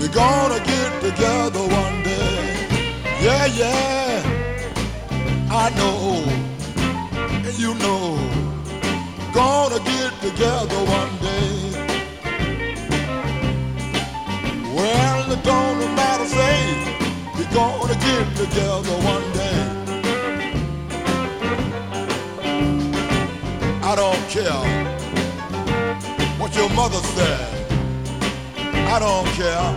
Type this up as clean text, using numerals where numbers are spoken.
We're gonna get together one day. Yeah, yeah, I know, and you know, gonna get together one day. Well, it don't matter, say, we're gonna get together one day. I don't care what your mother said. I don't care